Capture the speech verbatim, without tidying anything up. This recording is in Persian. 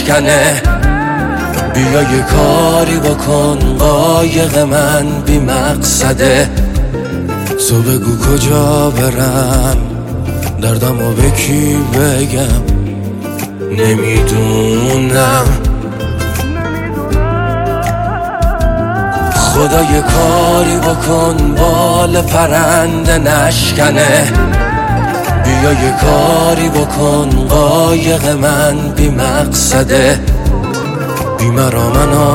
نشکنه. بیا یه کاری بکن، قایق من بی مقصده. تو بگو کجا برم، دردمو به کی بگم، نمیدونم. خدا یه کاری بکن، بال پرنده نشکنه. بیا یه کاری بکن، قایق من بی مقصده. بی مرا من